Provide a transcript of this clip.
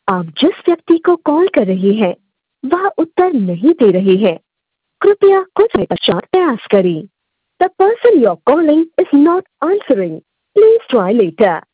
आप जिस व्यक्ति को कॉल कर रहे हैं वह उत्तर नहीं दे रहे हैं। कृपया कुछ समय पश्चात प्रयास करें। The person you're calling is not answering. Please try later.